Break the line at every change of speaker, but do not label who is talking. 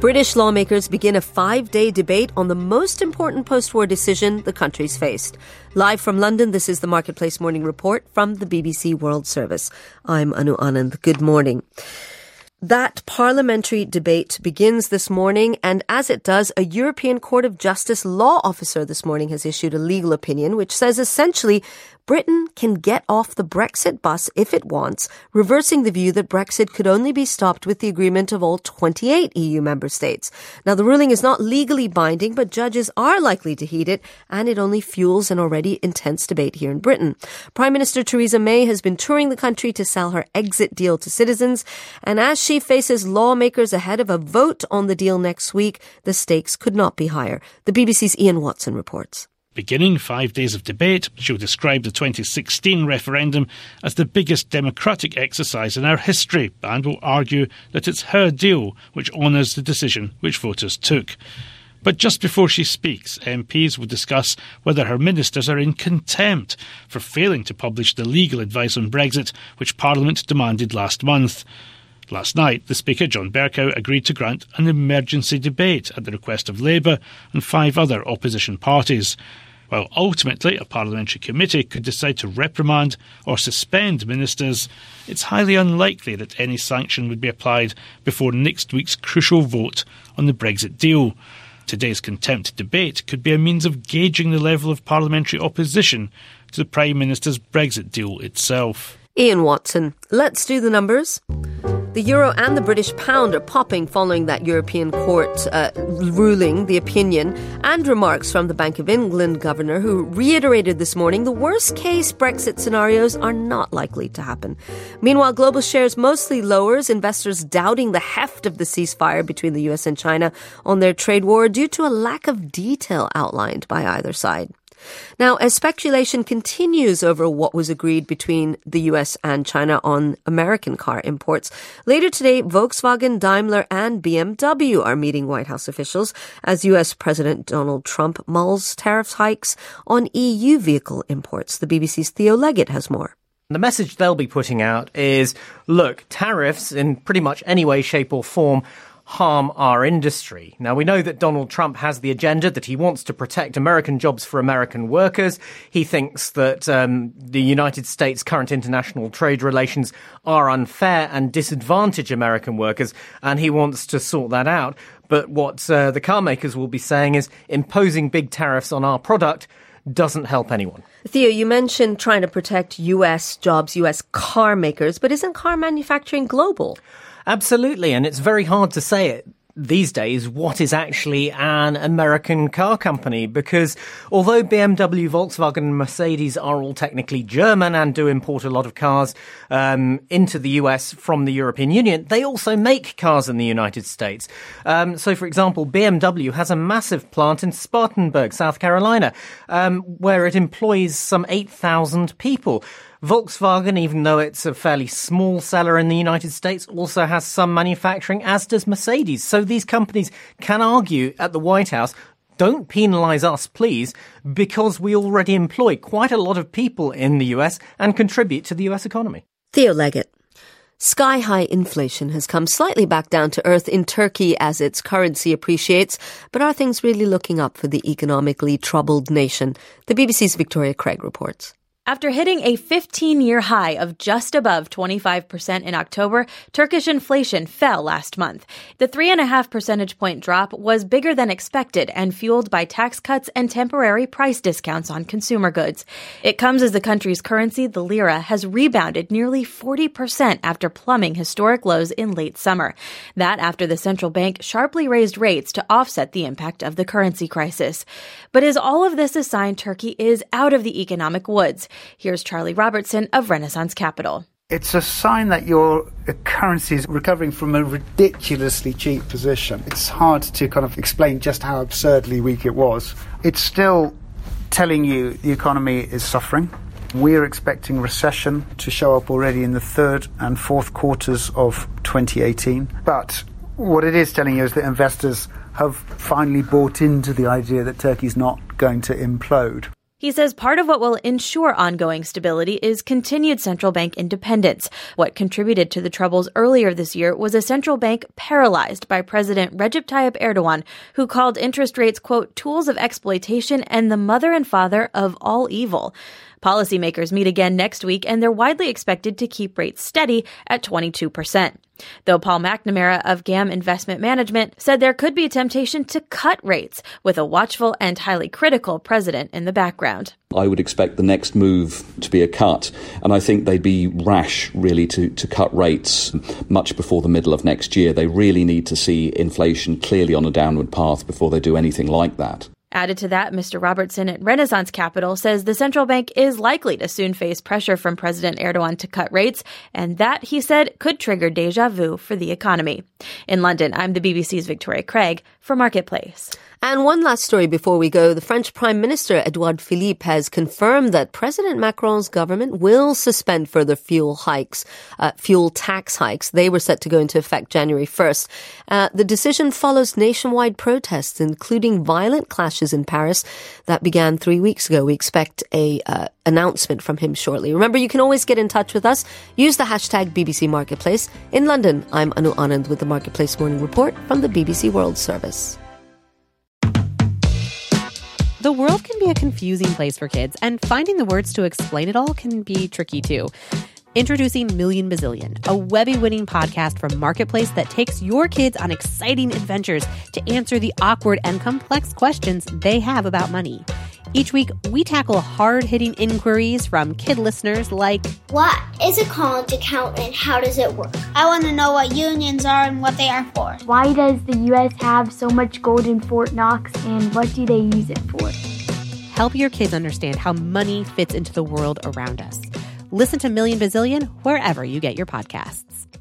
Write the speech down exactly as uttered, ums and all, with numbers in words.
British lawmakers begin a five-day debate on the most important post-war decision the country's faced. Live from London, this is the Marketplace Morning Report from the B B C World Service. I'm Anu Anand. Good morning. That parliamentary debate begins this morning, and as it does, a European Court of Justice law officer this morning has issued a legal opinion which says essentially Britain can get off the Brexit bus if it wants, reversing the view that Brexit could only be stopped with the agreement of all twenty-eight E U member states. Now, the ruling is not legally binding, but judges are likely to heed it, and it only fuels an already intense debate here in Britain. Prime Minister Theresa May has been touring the country to sell her exit deal to citizens, and as she faces lawmakers ahead of a vote on the deal next week, the stakes could not be higher. The B B C's Ian Watson reports.
Beginning five days of debate, she'll describe the twenty sixteen referendum as the biggest democratic exercise in our history and will argue that it's her deal which honours the decision which voters took. But just before she speaks, M Ps will discuss whether her ministers are in contempt for failing to publish the legal advice on Brexit which Parliament demanded last month. Last night, the Speaker, John Bercow, agreed to grant an emergency debate at the request of Labour and five other opposition parties. While ultimately a parliamentary committee could decide to reprimand or suspend ministers, it's highly unlikely that any sanction would be applied before next week's crucial vote on the Brexit deal. Today's contempt debate could be a means of gauging the level of parliamentary opposition to the Prime Minister's Brexit deal itself.
Ian Watson, let's do the numbers. The euro and the British pound are popping following that European court uh, ruling, the opinion, and remarks from the Bank of England governor, who reiterated this morning the worst-case Brexit scenarios are not likely to happen. Meanwhile, global shares mostly lowers, investors doubting the heft of the ceasefire between the U S and China on their trade war due to a lack of detail outlined by either side. Now, as speculation continues over what was agreed between the U S and China on American car imports, later today, Volkswagen, Daimler and B M W are meeting White House officials as U S President Donald Trump mulls tariff hikes on E U vehicle imports. The B B C's Theo Leggett has more.
The message they'll be putting out is, look, tariffs in pretty much any way, shape or form harm our industry. Now, we know that Donald Trump has the agenda that he wants to protect American jobs for American workers. He thinks that um, the United States' current international trade relations are unfair and disadvantage American workers, and he wants to sort that out. But what uh, the car makers will be saying is imposing big tariffs on our product doesn't help anyone.
Theo, you mentioned trying to protect U S jobs, U S car makers, but isn't car manufacturing global?
Absolutely, and it's very hard to say it these days what is actually an American car company, because although B M W, Volkswagen and Mercedes are all technically German and do import a lot of cars um, into the U S from the European Union, they also make cars in the United States. Um, so, for example, B M W has a massive plant in Spartanburg, South Carolina, um, where it employs some eight thousand people. Volkswagen, even though it's a fairly small seller in the United States, also has some manufacturing, as does Mercedes. So these companies can argue at the White House, don't penalise us, please, because we already employ quite a lot of people in the U S and contribute to the U S economy.
Theo Leggett. Sky-high inflation has come slightly back down to earth in Turkey as its currency appreciates, but are things really looking up for the economically troubled nation? The B B C's Victoria Craig reports.
After hitting a fifteen-year high of just above twenty-five percent in October, Turkish inflation fell last month. The three point five percentage point drop was bigger than expected and fueled by tax cuts and temporary price discounts on consumer goods. It comes as the country's currency, the lira, has rebounded nearly forty percent after plumbing historic lows in late summer. That after the central bank sharply raised rates to offset the impact of the currency crisis. But is all of this a sign Turkey is out of the economic woods? Here's Charlie Robertson of Renaissance Capital.
It's a sign that your currency is recovering from a ridiculously cheap position. It's hard to kind of explain just how absurdly weak it was. It's still telling you the economy is suffering. We're expecting recession to show up already in the third and fourth quarters of twenty eighteen. But what it is telling you is that investors have finally bought into the idea that Turkey's not going to implode.
He says part of what will ensure ongoing stability is continued central bank independence. What contributed to the troubles earlier this year was a central bank paralyzed by President Recep Tayyip Erdogan, who called interest rates, quote, tools of exploitation and the mother and father of all evil. Policymakers meet again next week, and they're widely expected to keep rates steady at twenty-two percent. Though Paul McNamara of GAM Investment Management said there could be a temptation to cut rates, with a watchful and highly critical president in the background.
I would expect the next move to be a cut, and I think they'd be rash, really, to, to cut rates much before the middle of next year. They really need to see inflation clearly on a downward path before they do anything like that.
Added to that, Mister Robertson at Renaissance Capital says the central bank is likely to soon face pressure from President Erdogan to cut rates, and that, he said, could trigger déjà vu for the economy. In London, I'm the B B C's Victoria Craig for Marketplace.
And one last story before we go. The French Prime Minister, Edouard Philippe, has confirmed that President Macron's government will suspend further fuel hikes, uh, fuel tax hikes. They were set to go into effect January first. Uh, the decision follows nationwide protests, including violent clashes in Paris that began three weeks ago. We expect a uh, announcement from him shortly. Remember, you can always get in touch with us. Use the hashtag B B C Marketplace. In London, I'm Anu Anand with the Marketplace Morning Report from the B B C World Service.
The world can be a confusing place for kids, and finding the words to explain it all can be tricky too. Introducing Million Bazillion, a Webby-winning podcast from Marketplace that takes your kids on exciting adventures to answer the awkward and complex questions they have about money. Each week, we tackle hard-hitting inquiries from kid listeners like,
what is a college account and how does it work? I want to know what unions are and what they are for.
Why does the U S have so much gold in Fort Knox, and what do they use it for?
Help your kids understand how money fits into the world around us. Listen to Million Bazillion wherever you get your podcasts.